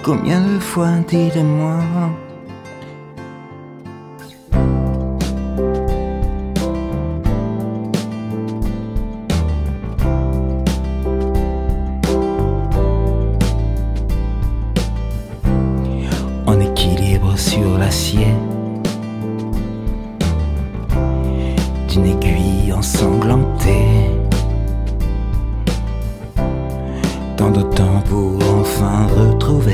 Combien de fois, dites-moi. En équilibre sur l'acier d'une aiguille ensanglantée. Tant de temps pour enfin retrouver